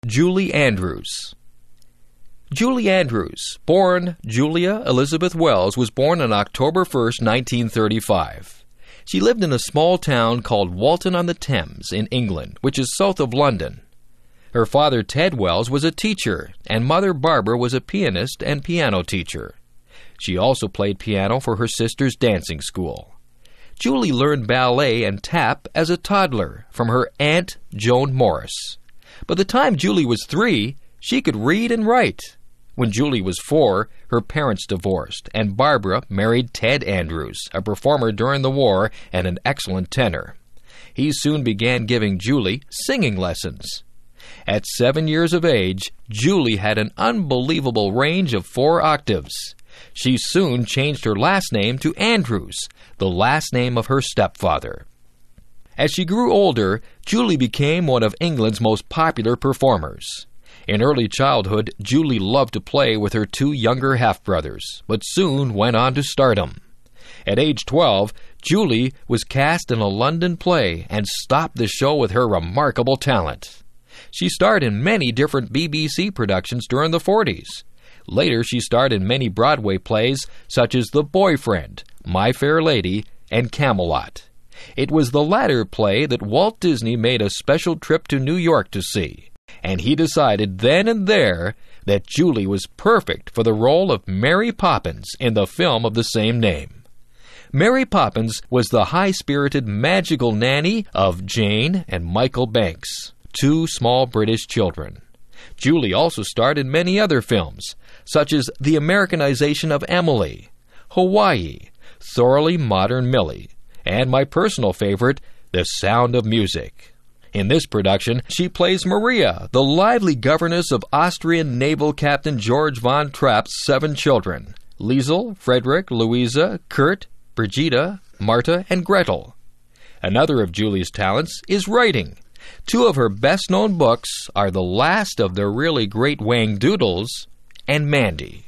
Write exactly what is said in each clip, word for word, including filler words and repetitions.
Julie Andrews. Julie Andrews, born Julia Elizabeth Wells, was born on October first, nineteen thirty-five. She lived in a small town called Walton-on-the-Thames in England, which is south of London. Her father, Ted Wells, was a teacher, and mother, Barbara, was a pianist and piano teacher. She also played piano for her sister's dancing school. Julie learned ballet and tap as a toddler from her aunt, Joan Morris. By the time Julie was three, she could read and write. When Julie was four, her parents divorced, and Barbara married Ted Andrews, a performer during the war and an excellent tenor. He soon began giving Julie singing lessons. At seven years of age, Julie had an unbelievable range of four octaves. She soon changed her last name to Andrews, the last name of her stepfather. As she grew older, Julie became one of England's most popular performers. In early childhood, Julie loved to play with her two younger half-brothers, but soon went on to stardom. At age twelve, Julie was cast in a London play and stopped the show with her remarkable talent. She starred in many different B B C productions during the forties. Later, she starred in many Broadway plays such as The Boyfriend, My Fair Lady, and Camelot. It was the latter play that Walt Disney made a special trip to New York to see, and he decided then and there that Julie was perfect for the role of Mary Poppins in the film of the same name. Mary Poppins was the high-spirited magical nanny of Jane and Michael Banks, two small British children. Julie also starred in many other films, such as the Americanization of Emily, Hawaii, Thoroughly Modern Millie, and my personal favorite, The Sound of Music. In this production, she plays Maria, the lively governess of Austrian naval captain George von Trapp's seven children, Liesel, Frederick, Louisa, Kurt, Brigitta, Marta, and Gretel. Another of Julie's talents is writing. Two of her best-known books are The Last of the Really Great Whangdoodles and Mandy.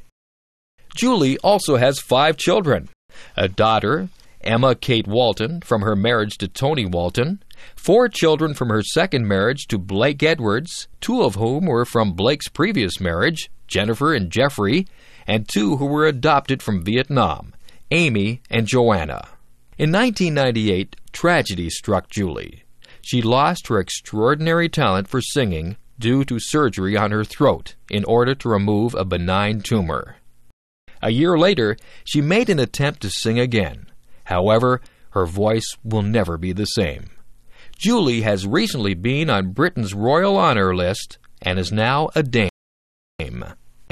Julie also has five children, a daughter, Emma Kate Walton, from her marriage to Tony Walton, four children from her second marriage to Blake Edwards, two of whom were from Blake's previous marriage, Jennifer and Jeffrey, and two who were adopted from Vietnam, Amy and Joanna. In nineteen ninety-eight, tragedy struck Julie. She lost her extraordinary talent for singing due to surgery on her throat in order to remove a benign tumor. A year later, she made an attempt to sing again. However, her voice will never be the same. Julie has recently been on Britain's Royal Honor List and is now a dame.